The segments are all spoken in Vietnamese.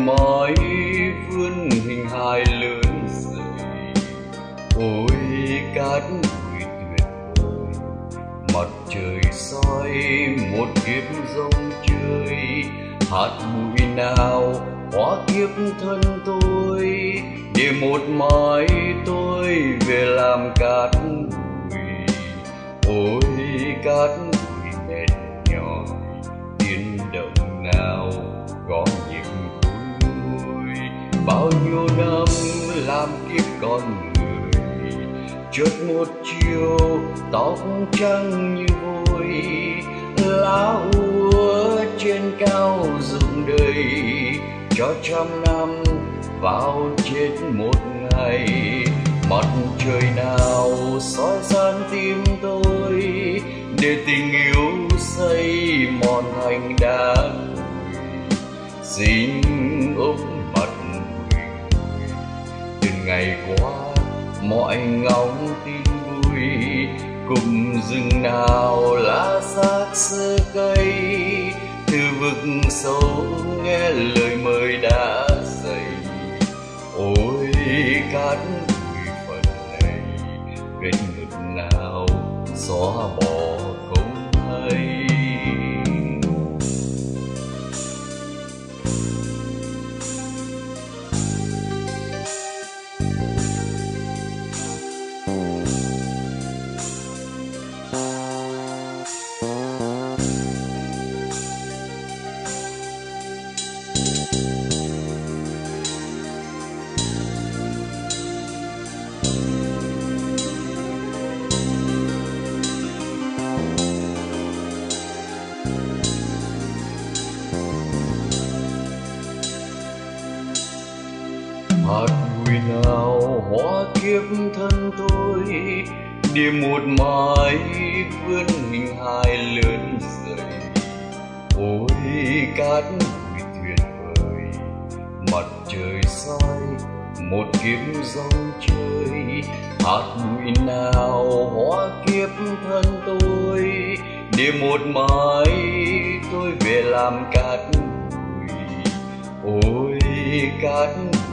mái vươn hình hài lớn dậy. Ôi cát bụi tuyệt vời, mặt trời soi một kiếp rong chơi. Hạt bụi nào hóa kiếp thân tôi, để một mai tôi về làm cát bụi. Ôi cát bụi mệt nhòi, tiếng động nào có nhịp khối nguôi. Bao nhiêu năm làm kiếp con người, chợt một chiều tóc trắng như vôi. Lá úa trên cao rụng đầy, cho trăm năm vào chết một ngày. Mặt trời nào soi sáng tim tôi, để tình yêu xây mòn thành đá cuội. Xin ôm mặt bụi bụi, từ ngày qua mọi ngóng tin vui. Cùng rừng nào lá xác xơ cây, từ vực sâu nghe lời mời đã dày. Ôi cát bụi phần này, vết ngực nào xóa bỏ không hay. Hạt bụi nào hóa kiếp thân tôi, để một mai vươn hình hài lớn dậy. Ôi cát bụi tuyệt vời, mặt trời soi một kiếp rong chơi. Hạt bụi nào hóa kiếp thân tôi, để một mai tôi về làm cát bụi. Ôi cát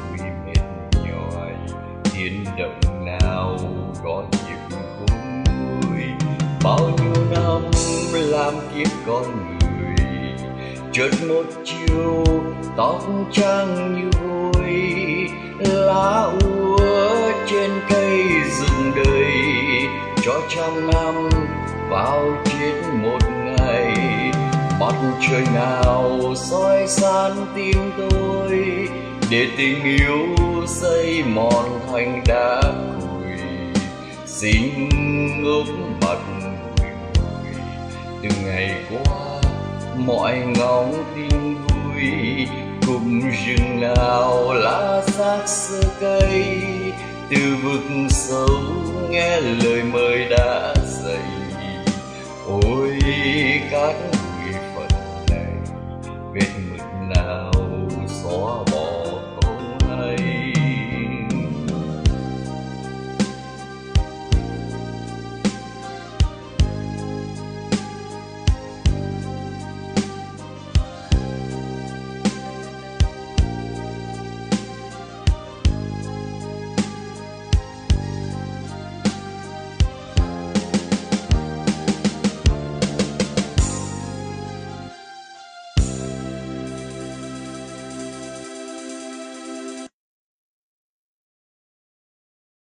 tiếng động nào có nhịp khung nguôi. Bao nhiêu năm làm kiếp con người, chợt một chiều tóc trắng như vôi. Lá úa trên cây rụng đầy, cho trăm năm vào chết một ngày. Mặt trời nào soi sáng tim tôi, để tình yêu xây mòn thành đá cuội. Xin úp mặt bụi bụi, từ ngày qua mọi ngóng tin vui. Cùng rừng nào lá xác xơ cây, từ vực sâu nghe lời mời đã dày. Ôi cát